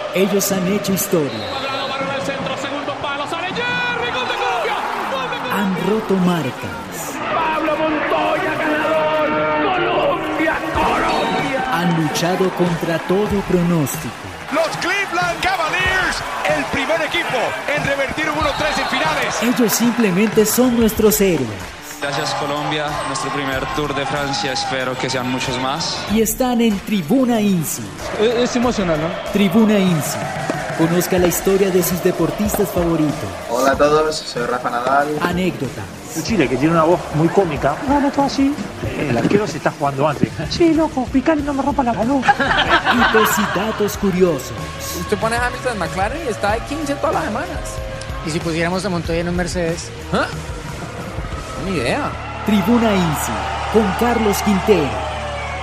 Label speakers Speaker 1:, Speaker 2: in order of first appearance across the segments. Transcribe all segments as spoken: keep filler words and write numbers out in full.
Speaker 1: Ellos han hecho historia. Han roto marcas.
Speaker 2: Pablo Montoya, ganador. Colombia, Colombia.
Speaker 1: Han luchado contra todo pronóstico.
Speaker 3: Los Cleveland Cavaliers, el primer equipo en revertir un uno tres en finales.
Speaker 1: Ellos simplemente son nuestros héroes.
Speaker 4: Gracias Colombia, nuestro primer Tour de Francia, espero que sean muchos más.
Speaker 1: Y están en Tribuna INSI.
Speaker 5: Es, es emocional, ¿no?
Speaker 1: Tribuna INSI. Conozca la historia de sus deportistas favoritos.
Speaker 6: Hola a todos, soy Rafa Nadal.
Speaker 1: Anécdotas.
Speaker 7: Chile, que tiene una voz muy cómica. No, no, todo así. El arquero se está jugando antes. Sí, loco, picale y no me rompa la mano.
Speaker 1: Hitos y datos curiosos.
Speaker 8: Usted pone a Hamilton en McLaren y está de quince todas las semanas.
Speaker 9: ¿Y si pusiéramos a Montoya en un Mercedes?
Speaker 8: ¿Ah? Ni idea.
Speaker 1: Tribuna INSI con Carlos Quintero.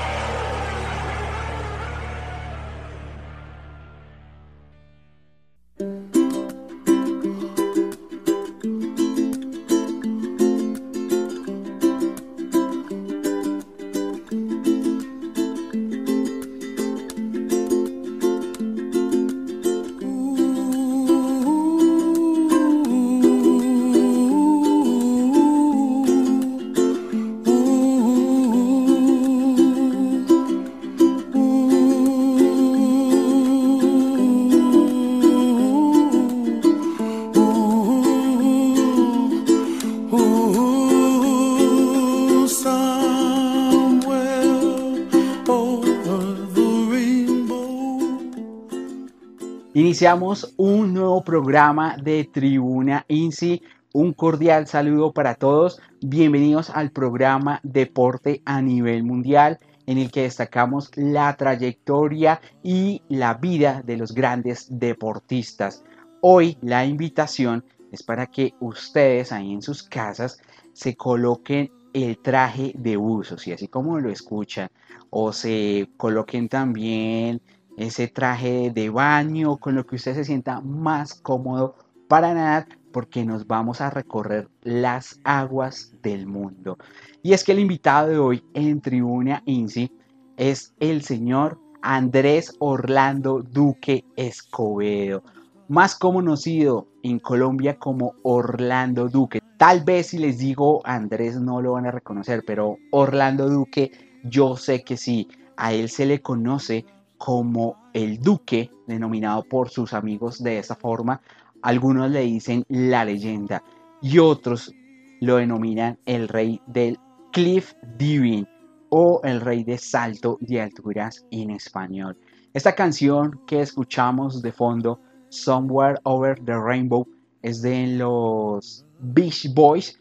Speaker 1: Iniciamos un nuevo programa de Tribuna INSI. Un cordial saludo para todos. Bienvenidos al programa Deporte a nivel mundial, en el que destacamos la trayectoria y la vida de los grandes deportistas. Hoy la invitación es para que ustedes ahí en sus casas se coloquen el traje de buzo, ¿sí? Así como lo escuchan, o se coloquen también ese traje de baño con lo que usted se sienta más cómodo para nadar, porque nos vamos a recorrer las aguas del mundo. Y es que el invitado de hoy en Tribuna INSI es el señor Andrés Orlando Duque Escobedo, más conocido en Colombia como Orlando Duque. Tal vez si les digo Andrés no lo van a reconocer, pero Orlando Duque yo sé que sí. A él se le conoce como el Duque, denominado por sus amigos de esta forma. Algunos le dicen la leyenda y otros lo denominan el rey del cliff diving o el rey de salto de alturas en español. Esta canción que escuchamos de fondo, Somewhere Over the Rainbow, es de los Beach Boys,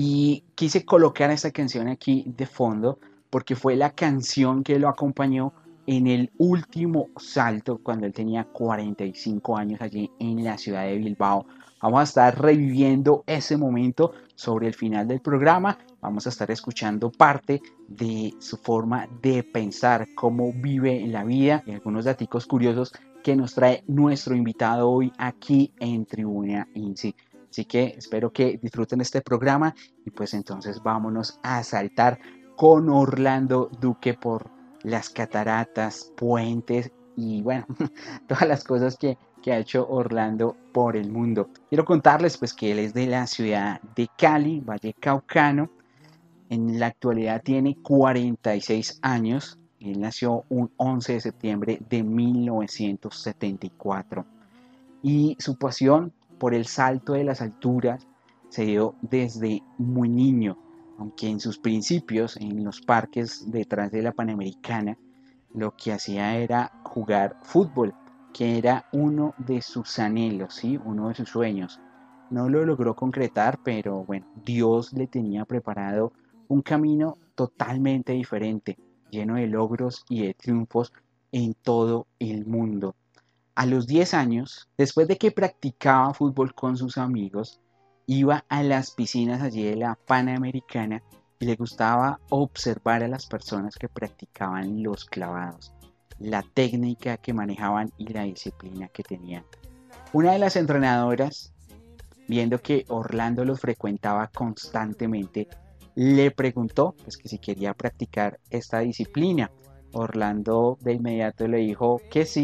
Speaker 1: y quise colocar esta canción aquí de fondo porque fue la canción que lo acompañó en el último salto cuando él tenía cuarenta y cinco años allí en la ciudad de Bilbao. Vamos a estar reviviendo ese momento sobre el final del programa. Vamos a estar escuchando parte de su forma de pensar, cómo vive la vida y algunos datos curiosos que nos trae nuestro invitado hoy aquí en Tribuna INSI. Así que espero que disfruten este programa y pues entonces vámonos a saltar con Orlando Duque por las cataratas, puentes y bueno, todas las cosas que, que ha hecho Orlando por el mundo. Quiero contarles pues que él es de la ciudad de Cali, Vallecaucano. En la actualidad tiene cuarenta y seis años. Él nació un once de septiembre de mil novecientos setenta y cuatro. Y su pasión por el salto de las alturas se dio desde muy niño. Aunque en sus principios, en los parques detrás de la Panamericana, lo que hacía era jugar fútbol, que era uno de sus anhelos, ¿sí? Uno de sus sueños. No lo logró concretar, pero bueno, Dios le tenía preparado un camino totalmente diferente, lleno de logros y de triunfos en todo el mundo. A los diez años, después de que practicaba fútbol con sus amigos, iba a las piscinas allí de la Panamericana y le gustaba observar a las personas que practicaban los clavados, la técnica que manejaban y la disciplina que tenían. Una de las entrenadoras, viendo que Orlando los frecuentaba constantemente, le preguntó pues, que si quería practicar esta disciplina. Orlando de inmediato le dijo que sí,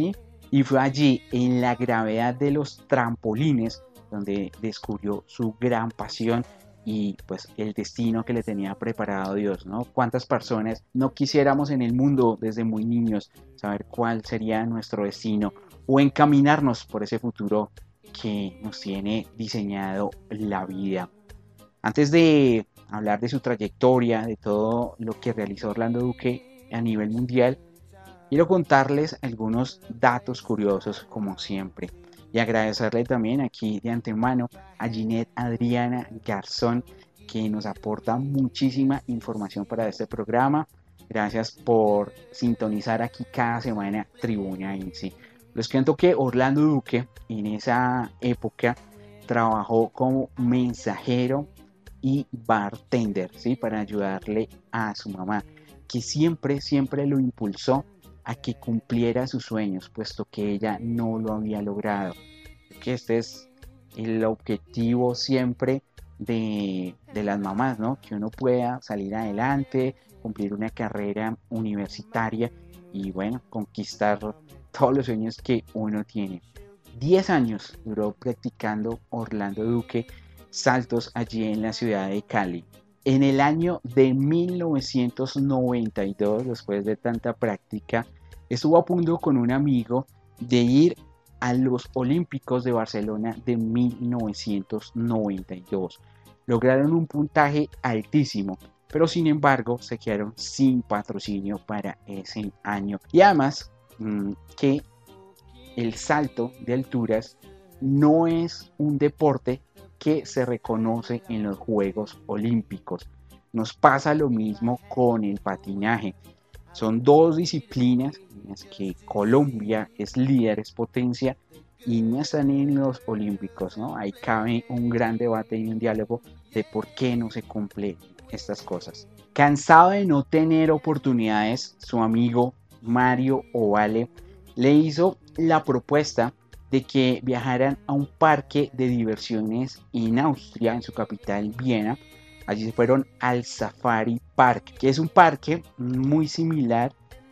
Speaker 1: Y fue allí, en la gravedad de los trampolines, donde descubrió su gran pasión y pues el destino que le tenía preparado Dios, ¿no? ¿Cuántas personas no quisiéramos en el mundo desde muy niños saber cuál sería nuestro destino o encaminarnos por ese futuro que nos tiene diseñado la vida? Antes de hablar de su trayectoria, de todo lo que realizó Orlando Duque a nivel mundial, quiero contarles algunos datos curiosos como siempre. Y agradecerle también aquí de antemano a Ginette Adriana Garzón, que nos aporta muchísima información para este programa. Gracias por sintonizar aquí cada semana Tribuna I N S I. Les cuento que Orlando Duque en esa época trabajó como mensajero y bartender, ¿sí? Para ayudarle a su mamá, que siempre, siempre lo impulsó a que cumpliera sus sueños, puesto que ella no lo había logrado. Que este es el objetivo siempre de, de las mamás, ¿no? Que uno pueda salir adelante, cumplir una carrera universitaria y, bueno, conquistar todos los sueños que uno tiene. Diez años duró practicando Orlando Duque saltos allí en la ciudad de Cali. En el año de mil novecientos noventa y dos, después de tanta práctica, estuvo a punto con un amigo de ir a los Olímpicos de Barcelona de mil novecientos noventa y dos. Lograron un puntaje altísimo, pero sin embargo se quedaron sin patrocinio para ese año. Y además mmm, que el salto de alturas no es un deporte que se reconoce en los Juegos Olímpicos. Nos pasa lo mismo con el patinaje. Son dos disciplinas en las que Colombia es líder, es potencia y no están en los Olímpicos, ¿no? Ahí cabe un gran debate y un diálogo de por qué no se cumplen estas cosas. Cansado de no tener oportunidades, su amigo Mario Ovale le hizo la propuesta de que viajaran a un parque de diversiones en Austria, en su capital Viena. Allí se fueron al Safari Park, que es un parque muy similar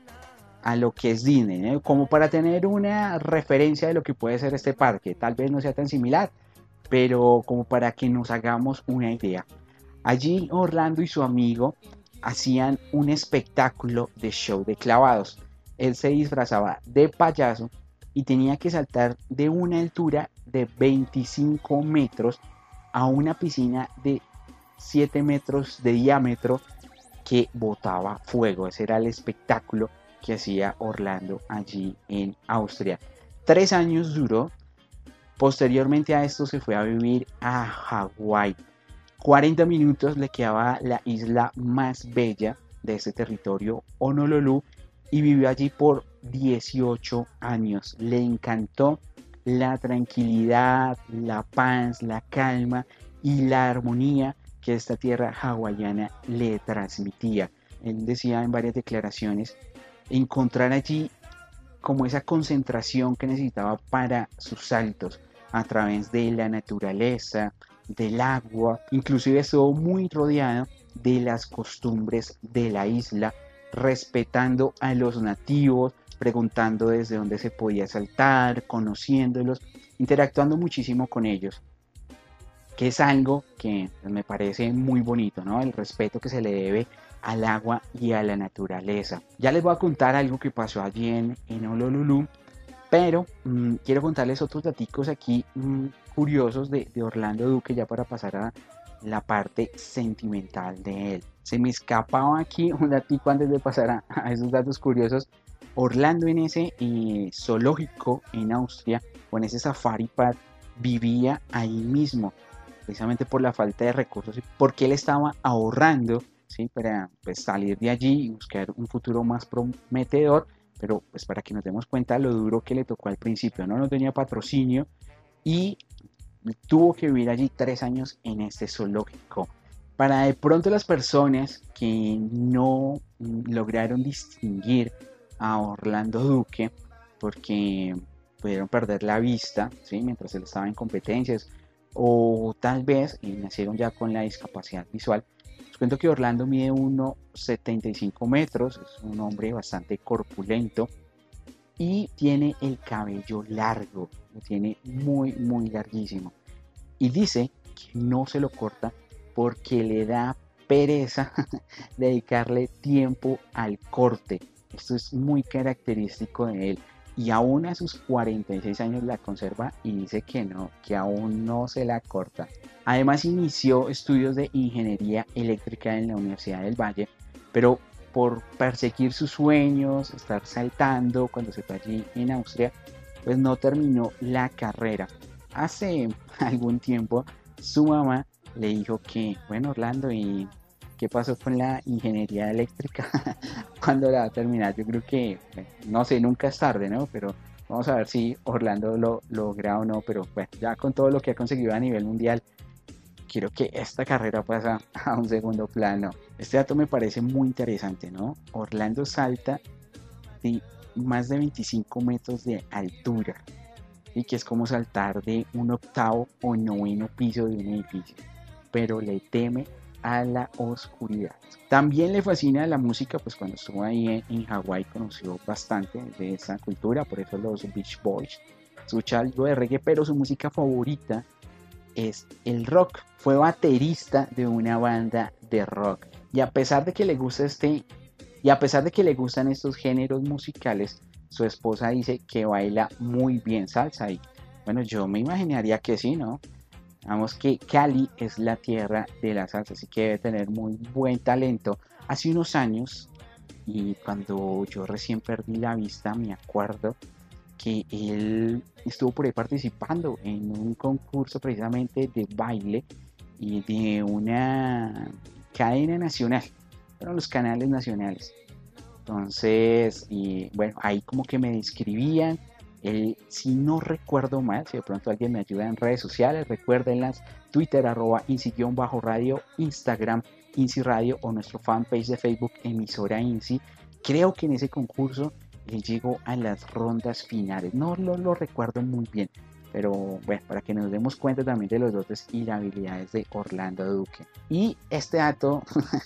Speaker 1: a lo que es Disney, ¿eh? Como para tener una referencia de lo que puede ser este parque. Tal vez no sea tan similar, pero como para que nos hagamos una idea. Allí Orlando y su amigo hacían un espectáculo de show de clavados. Él se disfrazaba de payaso y tenía que saltar de una altura de veinticinco metros a una piscina de siete metros de diámetro que botaba fuego. Ese era el espectáculo que hacía Orlando allí en Austria. Tres años duró. Posteriormente a esto se fue a vivir a Hawái. cuarenta minutos le quedaba la isla más bella de este territorio, Honolulu, y vivió allí por dieciocho años. Le encantó la tranquilidad, la paz, la calma y la armonía que esta tierra hawaiana le transmitía. Él decía en varias declaraciones encontrar allí como esa concentración que necesitaba para sus saltos a través de la naturaleza, del agua. Inclusive estuvo muy rodeado de las costumbres de la isla, respetando a los nativos, preguntando desde dónde se podía saltar, conociéndolos, interactuando muchísimo con ellos, que es algo que me parece muy bonito, ¿no? El respeto que se le debe al agua y a la naturaleza. Ya les voy a contar algo que pasó allí en, en Honolulu, pero mmm, quiero contarles otros daticos aquí mmm, curiosos de, de Orlando Duque, ya para pasar a la parte sentimental de él. Se me escapaba aquí un datico antes de pasar a, a esos datos curiosos. Orlando en ese eh, zoológico en Austria, o en ese Safari Park, vivía ahí mismo, precisamente por la falta de recursos y porque él estaba ahorrando, ¿sí? Para pues, salir de allí y buscar un futuro más prometedor, pero pues para que nos demos cuenta lo duro que le tocó al principio, no, no tenía patrocinio y tuvo que vivir allí tres años en este zoológico. Para de pronto las personas que no lograron distinguir a Orlando Duque porque pudieron perder la vista, ¿sí? Mientras él estaba en competencias, o tal vez y nacieron ya con la discapacidad visual. Les cuento que Orlando mide uno coma setenta y cinco metros, es un hombre bastante corpulento, y tiene el cabello largo, lo tiene muy muy larguísimo y dice que no se lo corta porque le da pereza dedicarle tiempo al corte. Esto es muy característico de él y aún a sus cuarenta y seis años la conserva y dice que no, que aún no se la corta. Además inició estudios de ingeniería eléctrica en la Universidad del Valle, pero por perseguir sus sueños, estar saltando cuando se fue allí en Austria, pues no terminó la carrera. Hace algún tiempo su mamá le dijo que, bueno, Orlando, ¿y qué pasó con la ingeniería eléctrica? ¿Cuándo la va a terminar? Yo creo que, bueno, no sé, nunca es tarde, ¿no? Pero vamos a ver si Orlando lo logra o no. Pero bueno, ya con todo lo que ha conseguido a nivel mundial, quiero que esta carrera pasa a un segundo plano. Este dato me parece muy interesante, ¿no? Orlando salta de más de veinticinco metros de altura, y que es como saltar de un octavo o noveno piso de un edificio, pero le teme a la oscuridad. También le fascina la música, pues cuando estuvo ahí en, en Hawái conoció bastante de esa cultura, por eso los Beach Boys, escucha algo de reggae, pero su música favorita es el rock. Fue baterista de una banda de rock y a pesar de que le gusta este y a pesar de que le gustan estos géneros musicales, su esposa dice que baila muy bien salsa y bueno, yo me imaginaría que sí, ¿no? Vamos que Cali es la tierra de la salsa, así que debe tener muy buen talento. Hace unos años, y cuando yo recién perdí la vista, me acuerdo que él estuvo por ahí participando en un concurso precisamente de baile y de una cadena nacional, fueron los canales nacionales. Entonces, y bueno, ahí como que me describían. Él, si no recuerdo mal, si de pronto alguien me ayuda en redes sociales, recuérdenlas, Twitter, arroba INSI-radio, Instagram, INSI Radio o nuestro fanpage de Facebook, emisora INSI. Creo que en ese concurso él llegó a las rondas finales, no lo, lo recuerdo muy bien, pero bueno, para que nos demos cuenta también de los dotes y las habilidades de Orlando Duque. Y este dato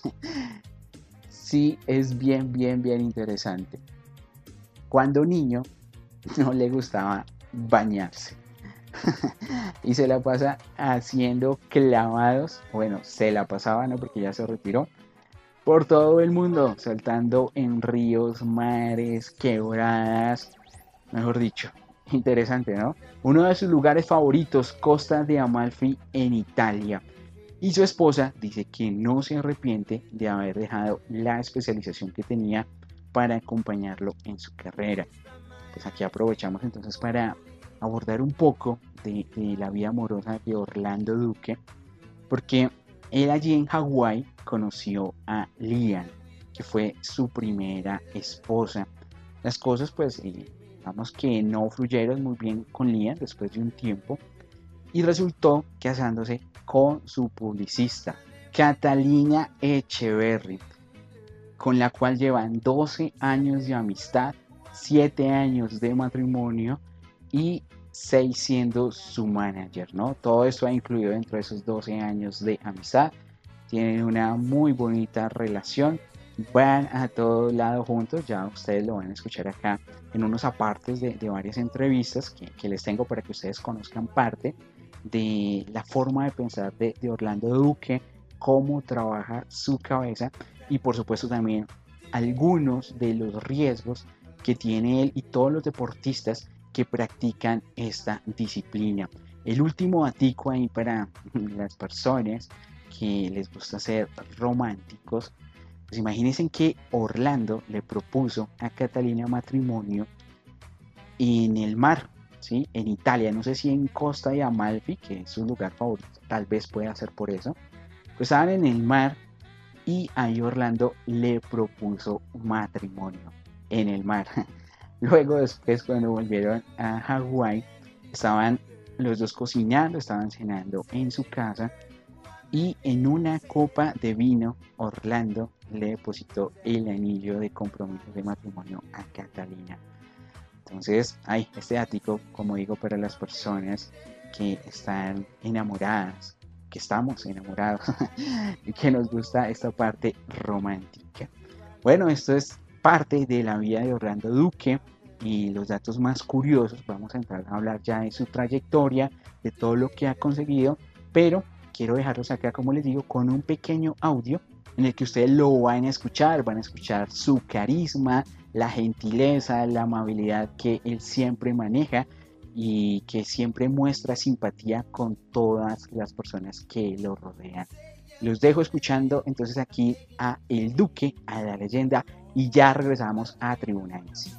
Speaker 1: sí es bien, bien, bien interesante. Cuando niño, no le gustaba bañarse y se la pasa haciendo clavados, bueno, se la pasaba, no, porque ya se retiró, por todo el mundo, saltando en ríos, mares, quebradas, mejor dicho, interesante, ¿no? Uno de sus lugares favoritos, Costa de Amalfi en Italia, y su esposa dice que no se arrepiente de haber dejado la especialización que tenía para acompañarlo en su carrera. Pues aquí aprovechamos entonces para abordar un poco de, de la vida amorosa de Orlando Duque, porque él allí en Hawái conoció a Lian, que fue su primera esposa. Las cosas pues eh, digamos que no fluyeron muy bien con Lian después de un tiempo y resultó casándose con su publicista Catalina Echeverry, con la cual llevan doce años de amistad, siete años de matrimonio y seis siendo su manager, ¿no? Todo esto ha incluido dentro de esos doce años de amistad. Tienen una muy bonita relación, van a todo lado juntos, ya ustedes lo van a escuchar acá en unos apartes de, de varias entrevistas que, que les tengo para que ustedes conozcan parte de la forma de pensar de, de Orlando Duque, cómo trabaja su cabeza y por supuesto también algunos de los riesgos que tiene él y todos los deportistas que practican esta disciplina. El último datico ahí para las personas que les gusta ser románticos, pues imagínense que Orlando le propuso a Catalina matrimonio en el mar, ¿sí? En Italia, no sé si en Costa de Amalfi, que es su lugar favorito, tal vez pueda ser por eso, pues estaban en el mar y ahí Orlando le propuso matrimonio en el mar. Luego después cuando volvieron a Hawái estaban los dos cocinando, estaban cenando en su casa y en una copa de vino Orlando le depositó el anillo de compromiso de matrimonio a Catalina. Entonces, hay este ático, como digo, para las personas que están enamoradas, que estamos enamorados y que nos gusta esta parte romántica. Bueno, esto es parte de la vida de Orlando Duque. y los datos más curiosos. Vamos a entrar a hablar ya de su trayectoria, de todo lo que ha conseguido, pero quiero dejarlos acá, como les digo, con un pequeño audio en el que ustedes lo van a escuchar, van a escuchar su carisma, la gentileza, la amabilidad que él siempre maneja y que siempre muestra simpatía con todas las personas que lo rodean. Los dejo escuchando entonces aquí a El Duque, a la leyenda, y ya regresamos a Tribuna Insi.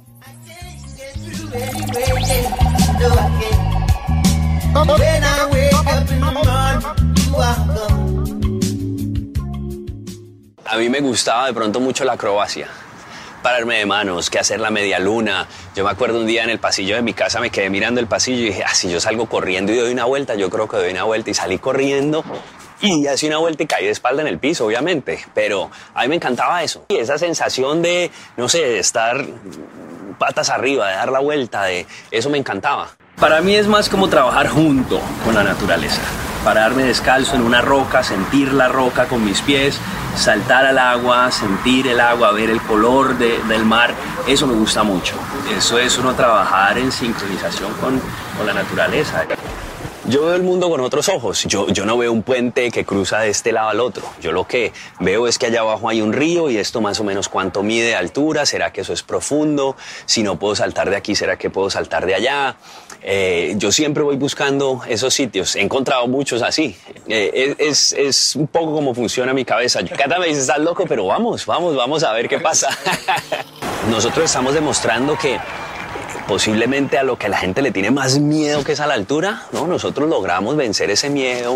Speaker 5: A mí me gustaba de pronto mucho la acrobacia, pararme de manos, que hacer la media luna. Yo me acuerdo un día en el pasillo de mi casa, me quedé mirando el pasillo y dije, ah, si yo salgo corriendo y doy una vuelta, yo creo que doy una vuelta, y salí corriendo y hice una vuelta y caí de espalda en el piso, obviamente, pero a mí me encantaba eso. Y esa sensación de, no sé, de estar patas arriba, de dar la vuelta, de eso me encantaba. Para mí es más como trabajar junto con la naturaleza. Pararme descalzo en una roca, sentir la roca con mis pies, saltar al agua, sentir el agua, ver el color de, del mar, eso me gusta mucho. Eso es uno trabajar en sincronización con, con la naturaleza. Yo veo el mundo con otros ojos. Yo, yo no veo un puente que cruza de este lado al otro. Yo lo que veo es que allá abajo hay un río y esto más o menos cuánto mide de altura. ¿Será que eso es profundo? Si no puedo saltar de aquí, ¿será que puedo saltar de allá? Eh, yo siempre voy buscando esos sitios. He encontrado muchos así. Eh, es, es un poco como funciona mi cabeza. Cata me dice, estás loco, pero vamos, vamos, vamos a ver qué pasa. Nosotros estamos demostrando que posiblemente a lo que a la gente le tiene más miedo, que es a la altura, ¿no? Nosotros logramos vencer ese miedo,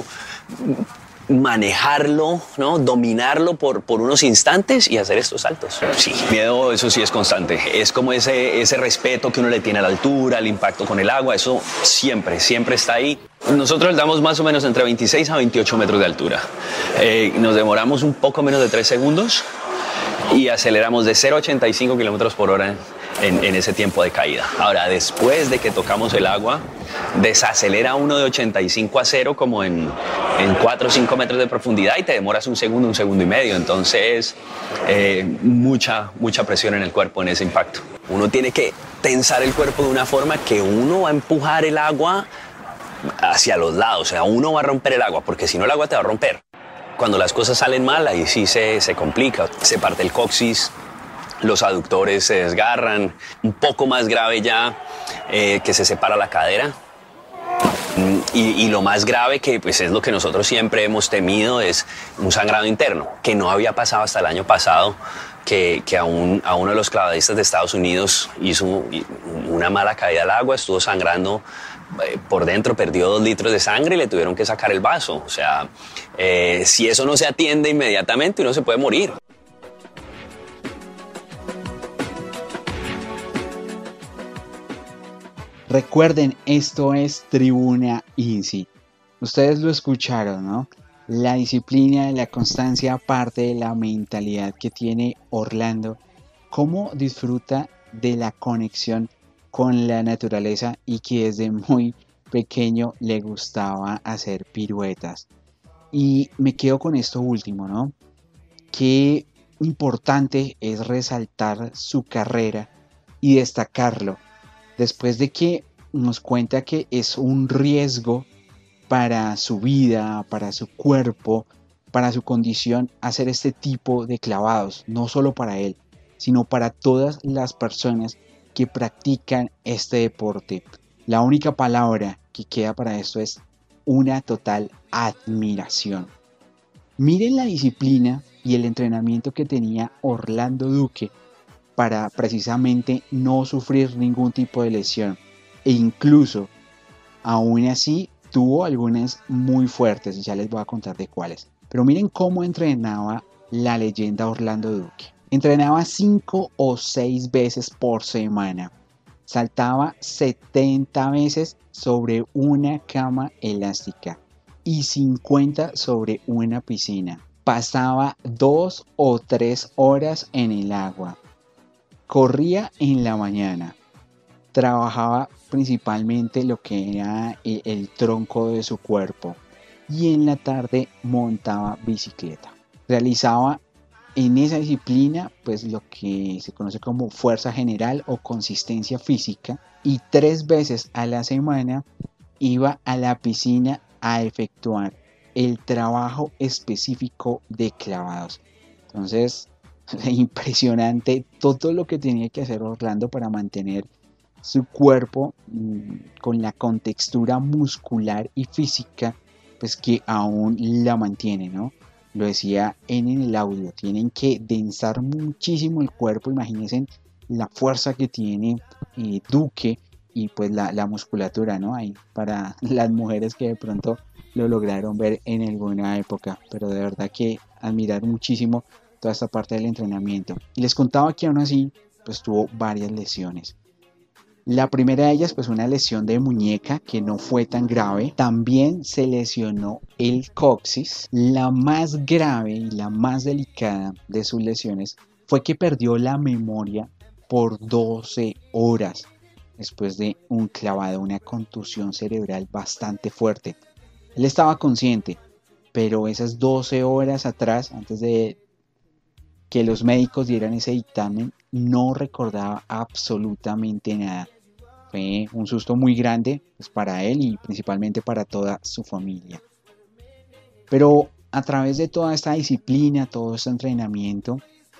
Speaker 5: manejarlo, ¿no? Dominarlo por, por unos instantes y hacer estos saltos. Sí, miedo, eso sí es constante. Es como ese, ese respeto que uno le tiene a la altura, al impacto con el agua, eso siempre, siempre está ahí. Nosotros damos más o menos entre veintiséis a veintiocho metros de altura. Eh, nos demoramos un poco menos de tres segundos y aceleramos de cero a ochenta y cinco kilómetros por hora En, en ese tiempo de caída. Ahora, después de que tocamos el agua, desacelera uno de ochenta y cinco a cero como en, en cuatro o cinco metros de profundidad y te demoras un segundo, un segundo y medio. Entonces, eh, mucha, mucha presión en el cuerpo en ese impacto. Uno tiene que tensar el cuerpo de una forma que uno va a empujar el agua hacia los lados. O sea, uno va a romper el agua, porque si no el agua te va a romper. Cuando las cosas salen mal, ahí sí se, se complica. Se parte el coxis, los aductores se desgarran, un poco más grave ya, eh, que se separa la cadera. Y, y lo más grave, que pues es lo que nosotros siempre hemos temido, es un sangrado interno, que no había pasado hasta el año pasado, que, que a, un, a uno de los clavadistas de Estados Unidos hizo una mala caída al agua, estuvo sangrando eh, por dentro, perdió dos litros de sangre y le tuvieron que sacar el vaso. O sea, eh, si eso no se atiende inmediatamente, uno se puede morir.
Speaker 1: Recuerden, esto es Tribuna Insi. Ustedes lo escucharon, ¿no? La disciplina, la constancia, parte de la mentalidad que tiene Orlando. Cómo disfruta de la conexión con la naturaleza y que desde muy pequeño le gustaba hacer piruetas. Y me quedo con esto último, ¿no? Qué importante es resaltar su carrera y destacarlo. Después de que nos cuenta que es un riesgo para su vida, para su cuerpo, para su condición, hacer este tipo de clavados, no solo para él, sino para todas las personas que practican este deporte. La única palabra que queda para esto es una total admiración. Miren la disciplina y el entrenamiento que tenía Orlando Duque para precisamente no sufrir ningún tipo de lesión, e incluso aún así tuvo algunas muy fuertes, ya les voy a contar de cuáles. Pero miren cómo entrenaba la leyenda Orlando Duque. Entrenaba cinco o seis veces por semana, saltaba setenta veces sobre una cama elástica y cincuenta sobre una piscina. Pasaba dos o tres horas en el agua. Corría en la mañana, trabajaba principalmente lo que era el, el tronco de su cuerpo y en la tarde montaba bicicleta. Realizaba en esa disciplina, pues lo que se conoce como fuerza general o consistencia física, y tres veces a la semana iba a la piscina a efectuar el trabajo específico de clavados. Entonces, impresionante todo lo que tenía que hacer Orlando para mantener su cuerpo mmm, con la contextura muscular y física, pues que aún la mantiene, ¿no? Lo decía en el audio, tienen que densar muchísimo el cuerpo. Imagínense la fuerza que tiene eh, Duque y pues la, la musculatura, ¿no? Ahí para las mujeres que de pronto lo lograron ver en alguna época, pero de verdad que admirar muchísimo toda esta parte del entrenamiento. Y les contaba que aún así pues tuvo varias lesiones. La primera de ellas, pues una lesión de muñeca que no fue tan grave. También se lesionó el coxis. La más grave y la más delicada de sus lesiones fue que perdió la memoria por doce horas después de un clavado, una contusión cerebral bastante fuerte. Él estaba consciente, pero esas doce horas atrás, antes de que los médicos dieran ese dictamen, no recordaba absolutamente nada. Fue un susto muy grande pues, para él y principalmente para toda su familia. Pero a través de toda esta disciplina, todo este entrenamiento,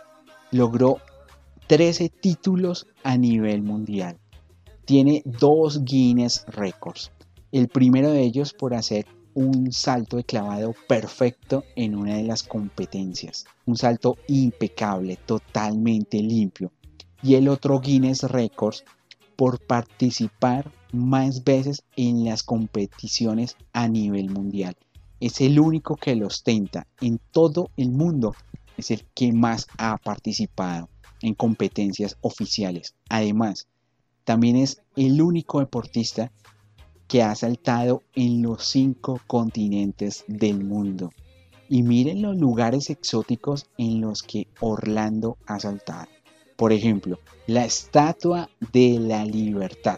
Speaker 1: logró trece títulos a nivel mundial. Tiene dos Guinness Records. El primero de ellos por hacer un salto de clavado perfecto en una de las competencias. Un salto impecable, totalmente limpio. Y el otro Guinness Records por participar más veces en las competiciones a nivel mundial. Es el único que lo ostenta en todo el mundo. Es el que más ha participado en competencias oficiales. Además, también es el único deportista que ha saltado en los cinco continentes del mundo. Y miren los lugares exóticos en los que Orlando ha saltado. Por ejemplo, la Estatua de la Libertad.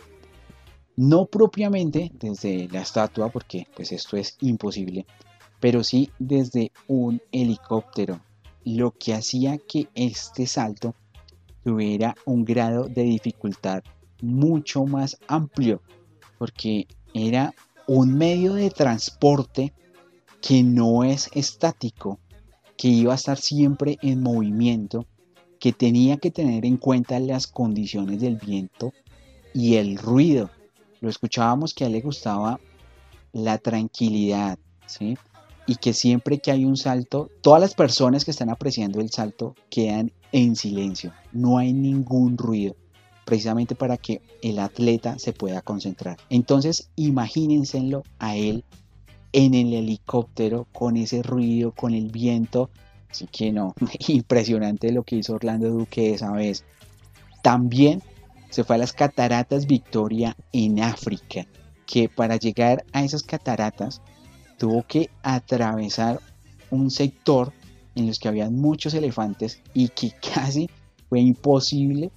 Speaker 1: No propiamente desde la estatua, porque pues esto es imposible, pero sí desde un helicóptero, lo que hacía que este salto tuviera un grado de dificultad mucho más amplio, porque era un medio de transporte que no es estático, que iba a estar siempre en movimiento, que tenía que tener en cuenta las condiciones del viento y el ruido. Lo escuchábamos que a él le gustaba la tranquilidad, ¿sí? Y que siempre que hay un salto, todas las personas que están apreciando el salto quedan en silencio, no hay ningún ruido, precisamente para que el atleta se pueda concentrar. Entonces imagínenselo a él en el helicóptero con ese ruido, con el viento. Así que no, impresionante lo que hizo Orlando Duque esa vez. También se fue a las cataratas Victoria en África, que para llegar a esas cataratas tuvo que atravesar un sector en los que había muchos elefantes y que casi fue imposible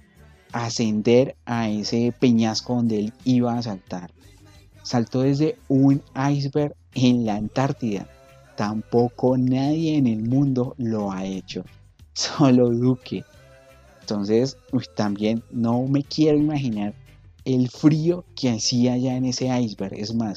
Speaker 1: ascender a ese peñasco donde él iba a saltar. Saltó desde un iceberg en la Antártida. Tampoco nadie en el mundo lo ha hecho, solo Duque. Entonces, uy, también no me quiero imaginar el frío que hacía allá en ese iceberg. Es más,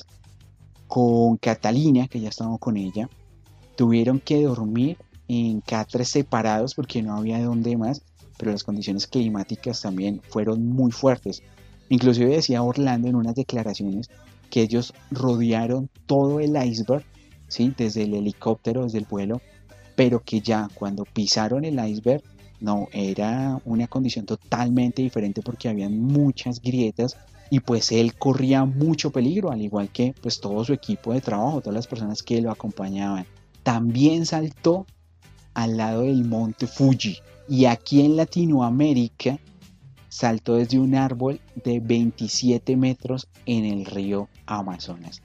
Speaker 1: con Catalina, que ya estábamos con ella, tuvieron que dormir en catres separados porque no había dónde más, pero las condiciones climáticas también fueron muy fuertes. Inclusive decía Orlando en unas declaraciones que ellos rodearon todo el iceberg, ¿sí? Desde el helicóptero, desde el vuelo, pero que ya cuando pisaron el iceberg, no, era una condición totalmente diferente porque habían muchas grietas y pues él corría mucho peligro, al igual que pues todo su equipo de trabajo, todas las personas que lo acompañaban. También saltó al lado del monte Fuji y aquí en Latinoamérica saltó desde un árbol de veintisiete metros en el río Amazonas.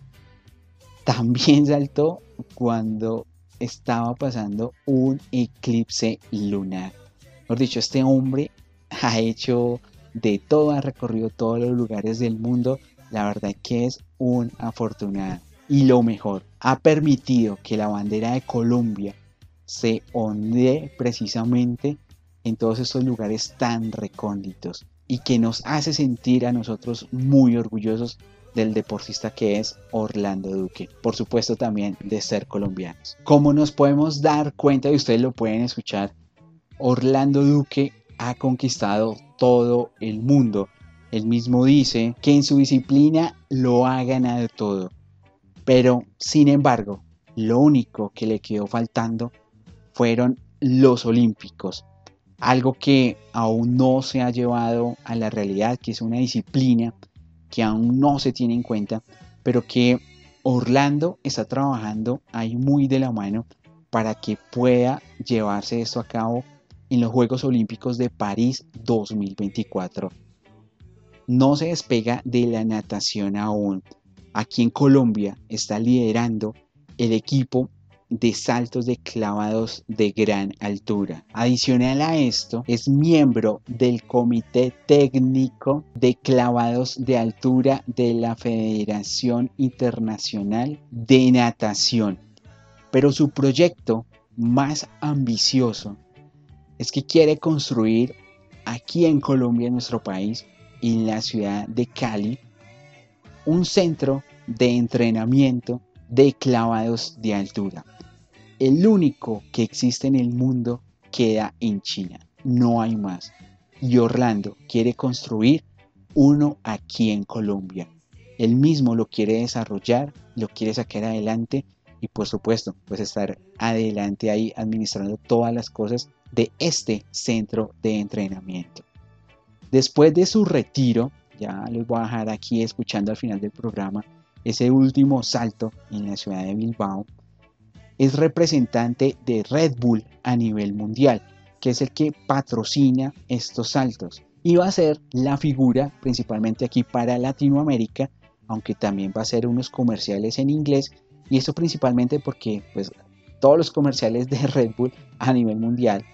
Speaker 1: También saltó cuando estaba pasando un eclipse lunar. Por dicho, este hombre ha hecho de todo, ha recorrido todos los lugares del mundo. La verdad que es un afortunado. Y lo mejor, ha permitido que la bandera de Colombia se ondee precisamente en todos estos lugares tan recónditos y que nos hace sentir a nosotros muy orgullosos del deportista que es Orlando Duque, por supuesto también de ser colombianos. Como nos podemos dar cuenta, y ustedes lo pueden escuchar, Orlando Duque ha conquistado todo el mundo. Él mismo dice que en su disciplina lo ha ganado todo, pero sin embargo, lo único que le quedó faltando fueron los Olímpicos, algo que aún no se ha llevado a la realidad, que es una disciplina que aún no se tiene en cuenta, pero que Orlando está trabajando ahí muy de la mano para que pueda llevarse esto a cabo en los Juegos Olímpicos de París dos mil veinticuatro. No se despega de la natación aún. Aquí en Colombia está liderando el equipo de saltos de clavados de gran altura. Adicional a esto, es miembro del Comité Técnico de Clavados de Altura de la Federación Internacional de Natación. Pero su proyecto más ambicioso es que quiere construir aquí en Colombia, en nuestro país, en la ciudad de Cali, un centro de entrenamiento de clavados de altura. El único que existe en el mundo queda en China, no hay más. Y Orlando quiere construir uno aquí en Colombia. Él mismo lo quiere desarrollar, lo quiere sacar adelante y por supuesto, pues estar adelante ahí administrando todas las cosas de este centro de entrenamiento. Después de su retiro, ya les voy a dejar aquí escuchando al final del programa ese último salto en la ciudad de Bilbao, es representante de Red Bull a nivel mundial, que es el que patrocina estos saltos y va a ser la figura principalmente aquí para Latinoamérica, aunque también va a hacer unos comerciales en inglés, y esto principalmente porque pues todos los comerciales de Red Bull a nivel mundial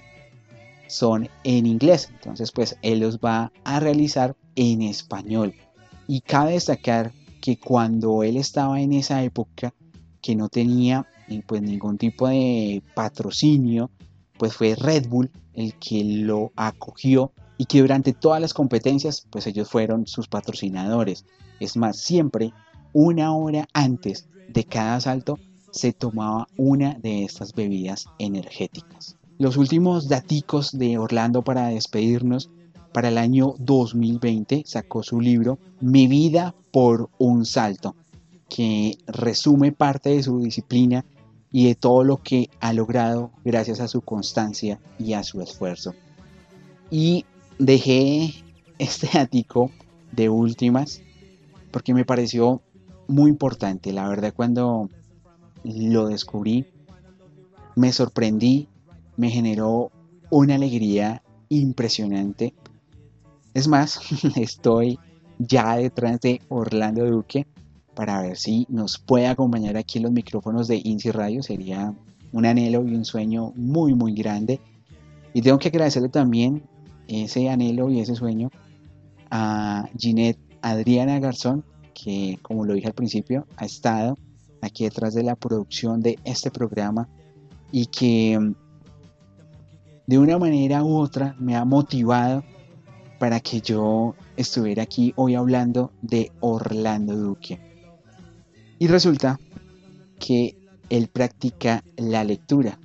Speaker 1: son en inglés, entonces pues él los va a realizar en español. Y cabe destacar que cuando él estaba en esa época que no tenía pues ningún tipo de patrocinio, pues fue Red Bull el que lo acogió y que durante todas las competencias pues ellos fueron sus patrocinadores. Es más, siempre una hora antes de cada salto se tomaba una de estas bebidas energéticas. Los últimos daticos de Orlando para despedirnos: para el año dos mil veinte sacó su libro Mi vida por un salto, que resume parte de su disciplina y de todo lo que ha logrado gracias a su constancia y a su esfuerzo. Y dejé este datico de últimas porque me pareció muy importante. La verdad, cuando lo descubrí me sorprendí, me generó una alegría impresionante. Es más, estoy ya detrás de Orlando Duque para ver si nos puede acompañar aquí en los micrófonos de INSI Radio. Sería un anhelo y un sueño muy muy grande, y tengo que agradecerle también ese anhelo y ese sueño a Ginette Adriana Garzón, que como lo dije al principio ha estado aquí detrás de la producción de este programa y que de una manera u otra me ha motivado para que yo estuviera aquí hoy hablando de Orlando Duque. Y resulta que él practica la lectura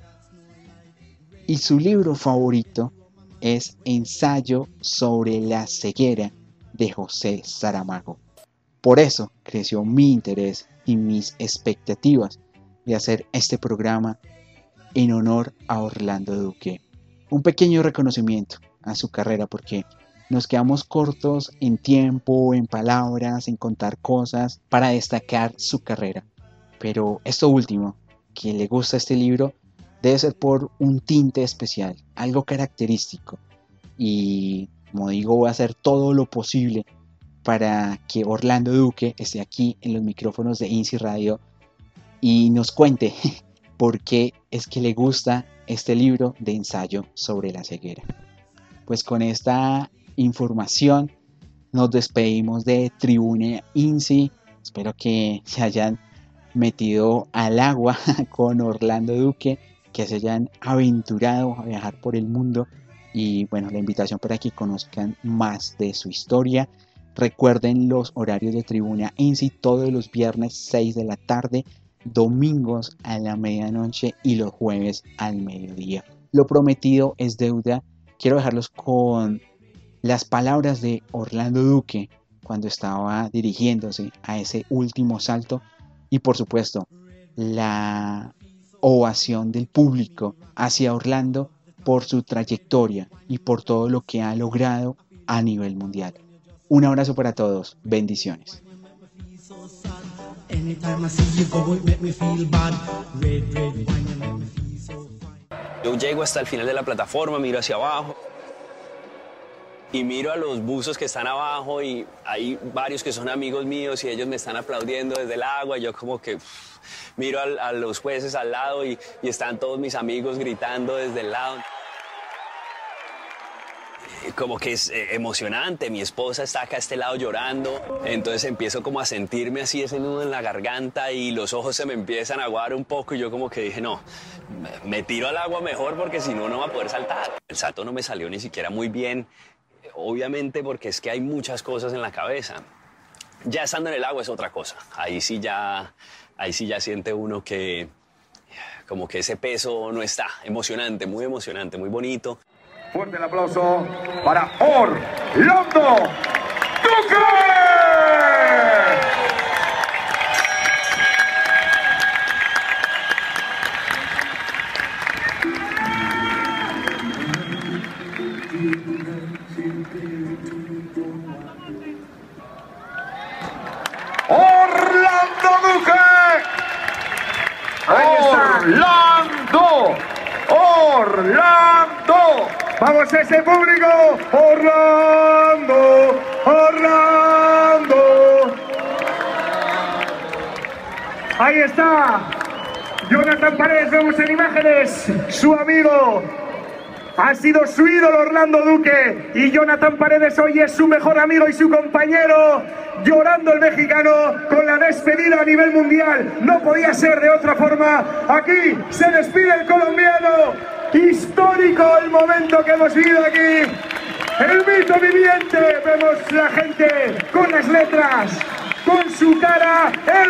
Speaker 1: y su libro favorito es Ensayo sobre la ceguera de José Saramago. Por eso creció mi interés y mis expectativas de hacer este programa en honor a Orlando Duque. Un pequeño reconocimiento a su carrera, porque nos quedamos cortos en tiempo, en palabras, en contar cosas para destacar su carrera. Pero esto último, que le gusta este libro, debe ser por un tinte especial, algo característico. Y como digo, voy a hacer todo lo posible para que Orlando Duque esté aquí en los micrófonos de INSI Radio y nos cuente por qué es que le gusta este libro de ensayo sobre la ceguera. Pues con esta información nos despedimos de Tribuna INSI. Espero que se hayan metido al agua con Orlando Duque que se hayan aventurado a viajar por el mundo y bueno, la invitación para que conozcan más de su historia. Recuerden los horarios de Tribuna I N S I todos los viernes seis de la tarde, domingos a la medianoche y los jueves al mediodía. Lo prometido es deuda. Quiero dejarlos con las palabras de Orlando Duque cuando estaba dirigiéndose a ese último salto y por supuesto la ovación del público hacia Orlando por su trayectoria y por todo lo que ha logrado a nivel mundial. Un abrazo para todos, bendiciones.
Speaker 5: Yo llego hasta el final de la plataforma, miro hacia abajo y miro a los buzos que están abajo y hay varios que son amigos míos y ellos me están aplaudiendo desde el agua. Yo como que uff, miro a, a los jueces al lado y, y están todos mis amigos gritando desde el lado. Como que es eh, emocionante, mi esposa está acá a este lado llorando, entonces empiezo como a sentirme así ese nudo en la garganta y los ojos se me empiezan a aguar un poco y yo como que dije no, me, me tiro al agua mejor porque si no, no va a poder saltar. El salto no me salió ni siquiera muy bien, obviamente porque es que hay muchas cosas en la cabeza. Ya estando en el agua es otra cosa, ahí sí ya, ahí sí ya siente uno que como que ese peso no está, emocionante, muy emocionante, muy bonito.
Speaker 2: Fuerte el aplauso para Orlando Duque. Orlando Duque. Orlando. Orlando. Vamos a ese público. Orlando. Orlando. Ahí está. Jonathan Paredes, vemos en imágenes. Su amigo. Ha sido su ídolo Orlando Duque. Y Jonathan Paredes hoy es su mejor amigo y su compañero. Llorando el mexicano con la despedida a nivel mundial. No podía ser de otra forma. Aquí se despide el colombiano. Histórico el momento que hemos vivido aquí. El mito viviente. Vemos la gente con las letras, con su cara.